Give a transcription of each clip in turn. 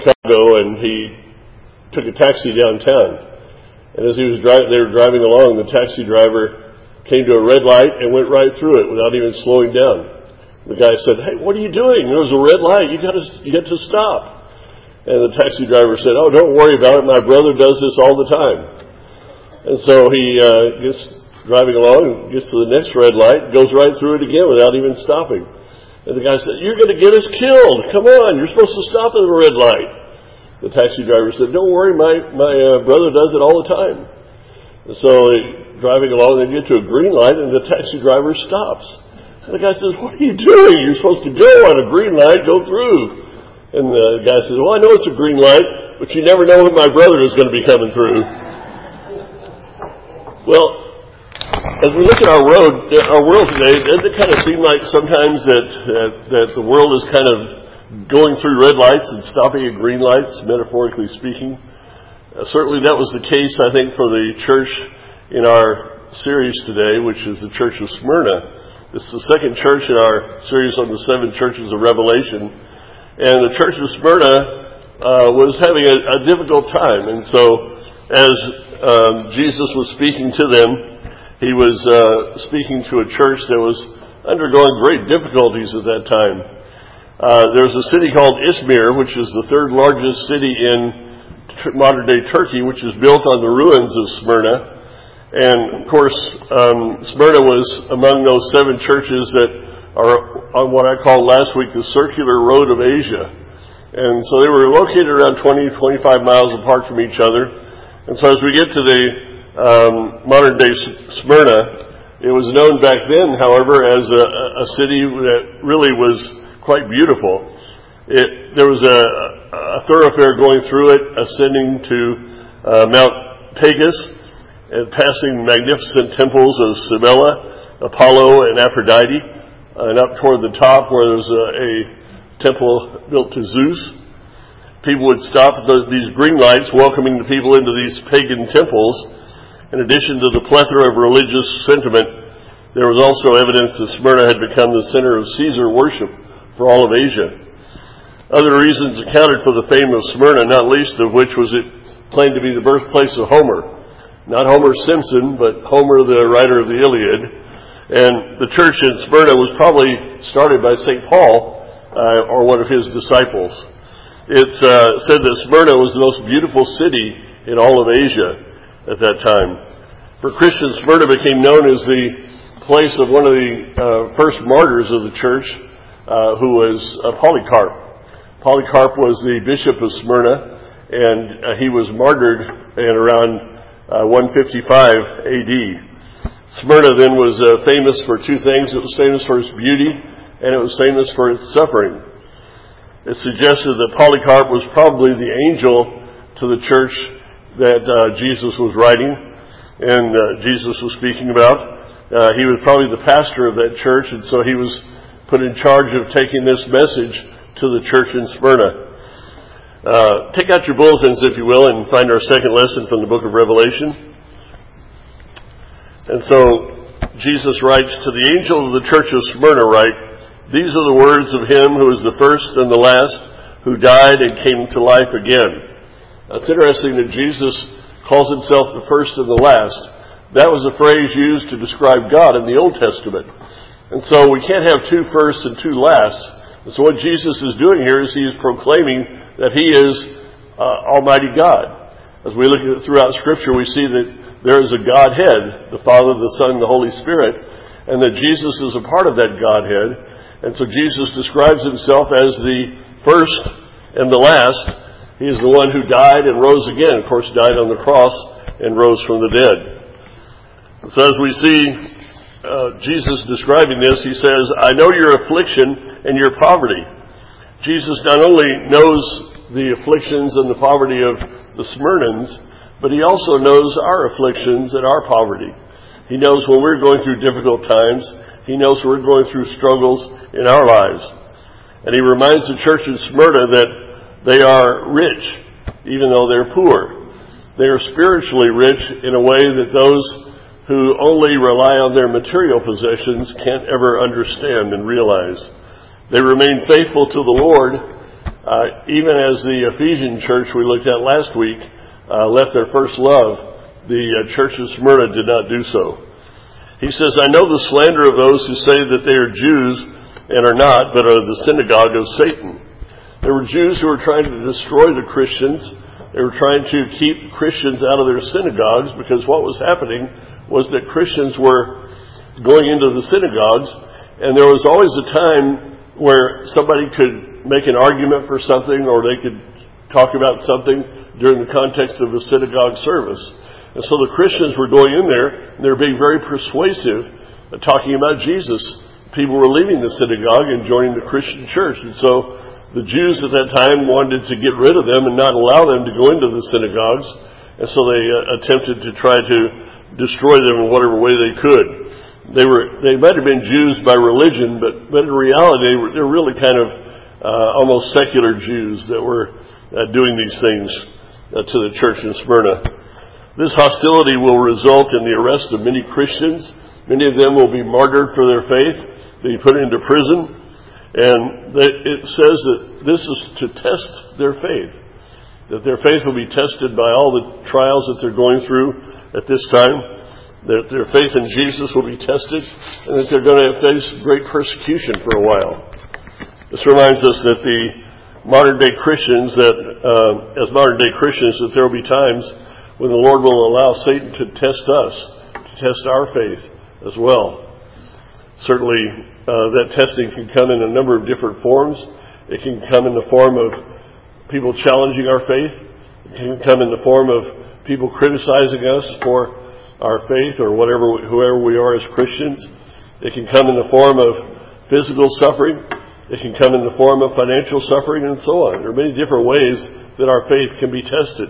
Chicago, and he took a taxi downtown. And as they were driving along, the taxi driver came to a red light and went right through it without even slowing down. The guy said, "Hey, what are you doing? There's a red light. You got to stop." And the taxi driver said, "Oh, don't worry about it. My brother does this all the time." And so he gets driving along, gets to the next red light, goes right through it again without even stopping. And the guy said, "You're going to get us killed. Come on, you're supposed to stop at the red light." The taxi driver said, "Don't worry, my brother does it all the time." And so driving along, they get to a green light, and the taxi driver stops. And the guy says, "What are you doing? You're supposed to go on a green light, go through." And the guy says, "Well, I know it's a green light, but you never know when my brother is going to be coming through." Well, as we look at our world today, doesn't it kind of seem like sometimes that the world is kind of going through red lights and stopping at green lights, metaphorically speaking? Certainly that was the case, I think, for the church in our series today, which is the Church of Smyrna. This is the second church in our series on the 7 churches of Revelation. And the Church of Smyrna was having a difficult time. And so as Jesus was speaking to them, he was speaking to a church that was undergoing great difficulties at that time. There's a city called Izmir, which is the 3rd largest city in modern-day Turkey, which is built on the ruins of Smyrna. And, of course, Smyrna was among those 7 churches that are on what I called last week the circular road of Asia. And so they were located around 20-25 miles apart from each other. And so as we get to the modern-day Smyrna, it was known back then, however, as a city that really was quite beautiful. There was a thoroughfare going through it, ascending to Mount Tagus, and passing magnificent temples of Cybele, Apollo, and Aphrodite, and up toward the top where there was a temple built to Zeus. People would stop at these green lights, welcoming the people into these pagan temples. In addition to the plethora of religious sentiment, there was also evidence that Smyrna had become the center of Caesar worship for all of Asia. Other reasons accounted for the fame of Smyrna, not least of which was it claimed to be the birthplace of Homer. Not Homer Simpson, but Homer, the writer of the Iliad. And the church in Smyrna was probably started by St. Paul, or one of his disciples. It's said that Smyrna was the most beautiful city in all of Asia at that time. For Christians, Smyrna became known as the place of one of the first martyrs of the church, who was Polycarp. Polycarp was the bishop of Smyrna, and he was martyred in around 155 AD. Smyrna then was famous for 2 things. It was famous for its beauty, and it was famous for its suffering. It suggested that Polycarp was probably the angel to the church that Jesus was writing and Jesus was speaking about. He was probably the pastor of that church, and so he was put in charge of taking this message to the church in Smyrna. Take out your bulletins, if you will, and find our second lesson from the book of Revelation. And so Jesus writes, "To the angel of the church of Smyrna write, these are the words of him who is the first and the last, who died and came to life again." It's interesting that Jesus calls himself the first and the last. That was a phrase used to describe God in the Old Testament. And so we can't have 2 firsts and 2 lasts. And so what Jesus is doing here is he is proclaiming that he is Almighty God. As we look at it throughout Scripture, we see that there is a Godhead, the Father, the Son, and the Holy Spirit, and that Jesus is a part of that Godhead. And so Jesus describes himself as the first and the last. He is the one who died and rose again. Of course, died on the cross and rose from the dead. So as we see Jesus describing this, he says, "I know your affliction and your poverty." Jesus not only knows the afflictions and the poverty of the Smyrnans, but he also knows our afflictions and our poverty. He knows when we're going through difficult times. He knows when we're going through struggles in our lives. And he reminds the church in Smyrna that they are rich, even though they're poor. They are spiritually rich in a way that those who only rely on their material possessions can't ever understand and realize. They remain faithful to the Lord, Even as the Ephesian church we looked at last week left their first love, the church of Smyrna did not do so. He says, I know the slander of those who say that they are Jews and are not, but are the synagogue of Satan. There were Jews who were trying to destroy the Christians. They were trying to keep Christians out of their synagogues, because what was happening was that Christians were going into the synagogues, and there was always a time where somebody could make an argument for something, or they could talk about something during the context of a synagogue service. And so the Christians were going in there, and they were being very persuasive, talking about Jesus. People were leaving the synagogue and joining the Christian church. And so the Jews at that time wanted to get rid of them and not allow them to go into the synagogues. And so they attempted to try to destroy them in whatever way they could. They might have been Jews by religion, but in reality they were really kind of almost secular Jews that were doing these things to the church in Smyrna. This hostility will result in the arrest of many Christians. Many of them will be martyred for their faith, be put into prison, and it says that this is to test their faith, that their faith will be tested by all the trials that they're going through at this time, that their faith in Jesus will be tested, and that they're going to face great persecution for a while. This reminds us that the modern-day Christians, that there will be times when the Lord will allow Satan to test us, to test our faith as well. Certainly, that testing can come in a number of different forms. It can come in the form of people challenging our faith. It can come in the form of people criticizing us for our faith or whoever we are as Christians. It can come in the form of physical suffering. It can come in the form of financial suffering, and so on. There are many different ways that our faith can be tested.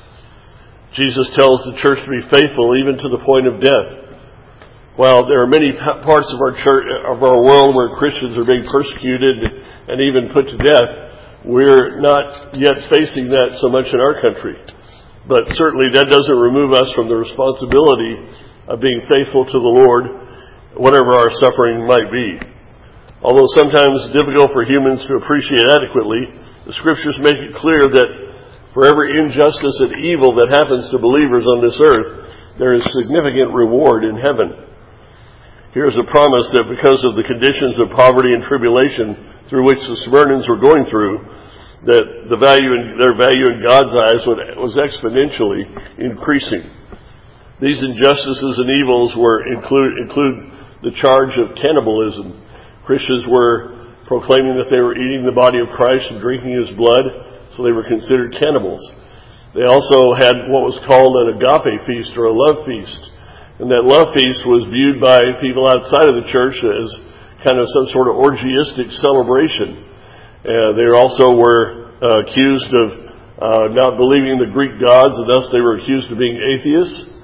Jesus tells the church to be faithful even to the point of death. While there are many parts of our church, of our world, where Christians are being persecuted and even put to death, we're not yet facing that so much in our country. But certainly that doesn't remove us from the responsibility of being faithful to the Lord, whatever our suffering might be. Although sometimes it's difficult for humans to appreciate adequately, the Scriptures make it clear that for every injustice and evil that happens to believers on this earth, there is significant reward in heaven. Here's a promise that because of the conditions of poverty and tribulation through which the Smyrnans were going through, that their value in God's eyes was exponentially increasing. These injustices and evils include the charge of cannibalism. Christians were proclaiming that they were eating the body of Christ and drinking His blood, so they were considered cannibals. They also had what was called an agape feast, or a love feast. And that love feast was viewed by people outside of the church as kind of some sort of orgiastic celebration. They also were accused of not believing the Greek gods, and thus they were accused of being atheists.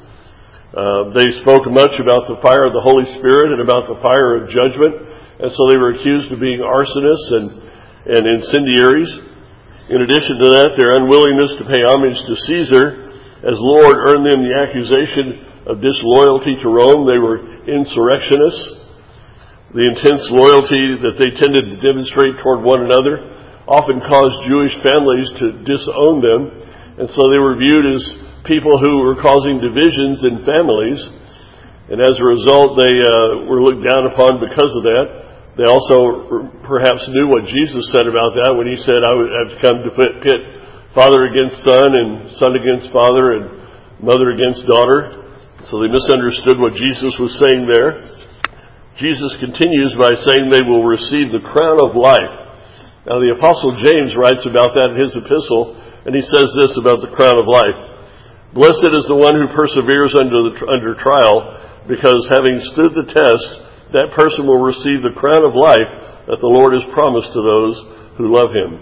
They spoke much about the fire of the Holy Spirit and about the fire of judgment, and so they were accused of being arsonists and incendiaries. In addition to that, their unwillingness to pay homage to Caesar as Lord earned them the accusation of disloyalty to Rome. They were insurrectionists. The intense loyalty that they tended to demonstrate toward one another often caused Jewish families to disown them, and so they were viewed as people who were causing divisions in families, and as a result they were looked down upon because of that. They also perhaps knew what Jesus said about that when He said, I've come to pit father against son and son against father and mother against daughter. So they misunderstood what Jesus was saying there. Jesus continues by saying they will receive the crown of life. Now the Apostle James writes about that in his epistle, and he says this about the crown of life. Blessed is the one who perseveres under trial, because having stood the test, that person will receive the crown of life that the Lord has promised to those who love Him.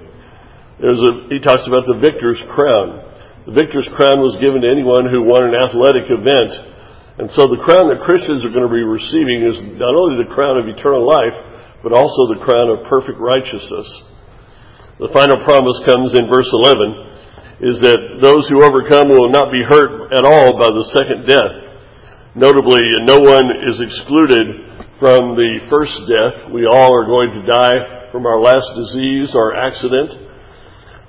He talks about the victor's crown. The victor's crown was given to anyone who won an athletic event. And so the crown that Christians are going to be receiving is not only the crown of eternal life, but also the crown of perfect righteousness. The final promise comes in verse 11, is that those who overcome will not be hurt at all by the second death. Notably, no one is excluded from the first death. We all are going to die from our last disease or accident.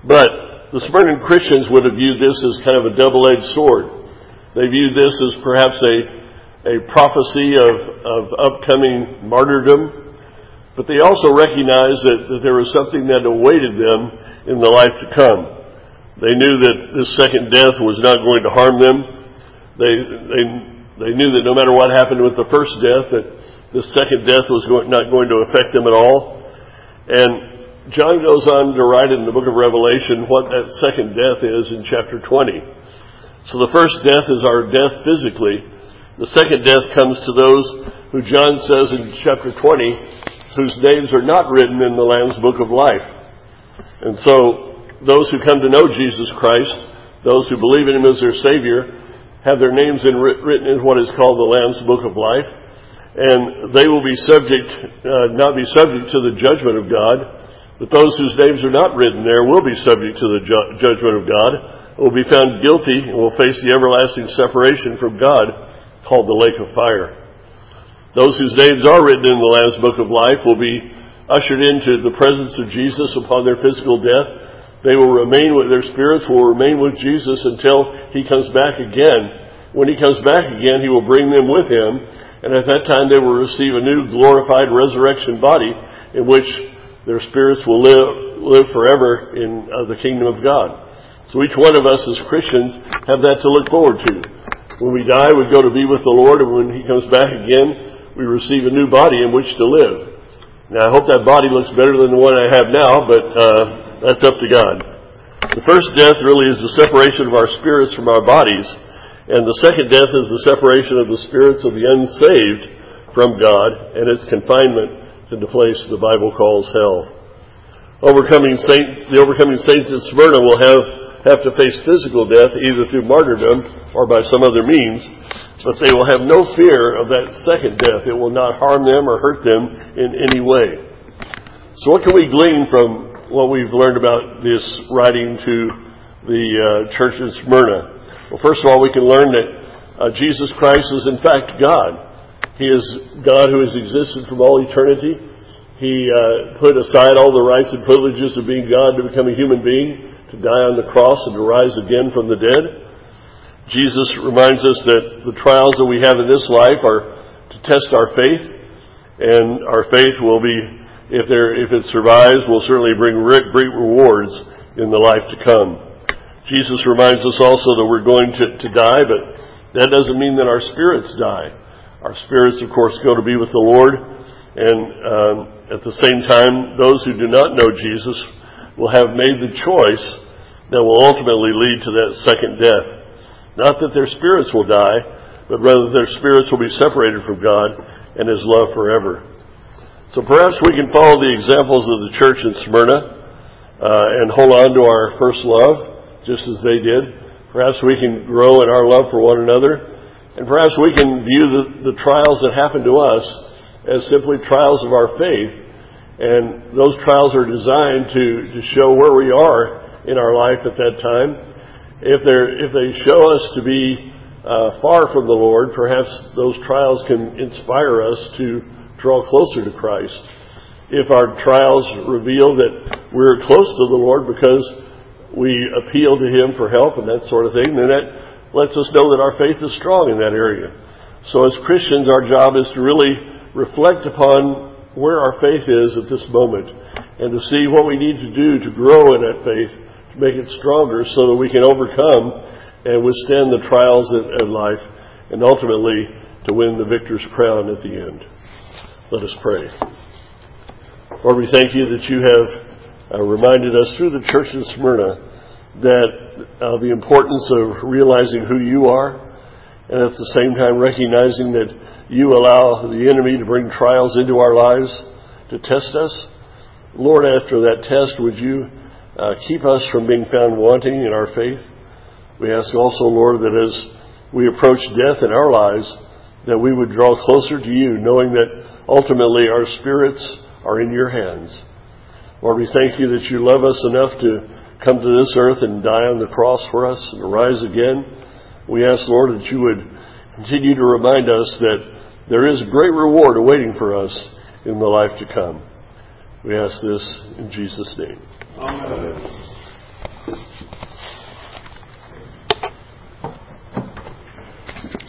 But the Smyrna Christians would have viewed this as kind of a double-edged sword. They viewed this as perhaps a prophecy of upcoming martyrdom, but they also recognized that there was something that awaited them in the life to come. They knew that this second death was not going to harm them. They knew that no matter what happened with the first death, that the second death was not going to affect them at all. And John goes on to write in the book of Revelation what that second death is in chapter 20. So the first death is our death physically. The second death comes to those who John says in chapter 20, whose names are not written in the Lamb's book of life. And so those who come to know Jesus Christ, those who believe in Him as their Savior, have their names written in what is called the Lamb's book of life. And they will be not be subject to the judgment of God, but those whose names are not written there will be subject to the judgment of God, will be found guilty, and will face the everlasting separation from God, called the lake of fire. Those whose names are written in the Lamb's book of life will be ushered into the presence of Jesus upon their physical death. They will remain with their spirits, will remain with Jesus until He comes back again. When He comes back again, He will bring them with Him, and at that time they will receive a new glorified resurrection body in which their spirits will live forever in the kingdom of God. So each one of us as Christians have that to look forward to. When we die, we go to be with the Lord, and when He comes back again, we receive a new body in which to live. Now, I hope that body looks better than the one I have now, but that's up to God. The first death really is the separation of our spirits from our bodies, and the second death is the separation of the spirits of the unsaved from God and its confinement to the place the Bible calls hell. The overcoming saints in Smyrna will have to face physical death either through martyrdom or by some other means, but they will have no fear of that second death. It will not harm them or hurt them in any way. So what can we glean from what we've learned about this writing to the church in Smyrna? Well, first of all, we can learn that Jesus Christ is in fact God. He is God who has existed from all eternity. He put aside all the rights and privileges of being God to become a human being, to die on the cross and to rise again from the dead. Jesus reminds us that the trials that we have in this life are to test our faith, and our faith will be, if it survives, will certainly bring great rewards in the life to come. Jesus reminds us also that we're going to die, but that doesn't mean that our spirits die. Our spirits, of course, go to be with the Lord, and at the same time, those who do not know Jesus will have made the choice that will ultimately lead to that second death. Not that their spirits will die, but rather their spirits will be separated from God and His love forever. So perhaps we can follow the examples of the church in Smyrna and hold on to our first love, just as they did. Perhaps we can grow in our love for one another, and perhaps we can view the trials that happen to us as simply trials of our faith, and those trials are designed to show where we are in our life at that time. If they show us to be far from the Lord, perhaps those trials can inspire us to draw closer to Christ. If our trials reveal that we're close to the Lord because we appeal to Him for help and that sort of thing, then that lets us know that our faith is strong in that area. So as Christians, our job is to really reflect upon where our faith is at this moment and to see what we need to do to grow in that faith, to make it stronger so that we can overcome and withstand the trials of life and ultimately to win the victor's crown at the end. Let us pray. Lord, we thank You that You have reminded us through the church in Smyrna that the importance of realizing who You are, and at the same time recognizing that You allow the enemy to bring trials into our lives to test us. Lord, after that test, would You keep us from being found wanting in our faith? We ask also, Lord, that as we approach death in our lives, that we would draw closer to You, knowing that ultimately our spirits are in Your hands. Lord, we thank You that You love us enough to come to this earth and die on the cross for us and to rise again. We ask, Lord, that You would continue to remind us that there is great reward awaiting for us in the life to come. We ask this in Jesus' name. Amen. Amen.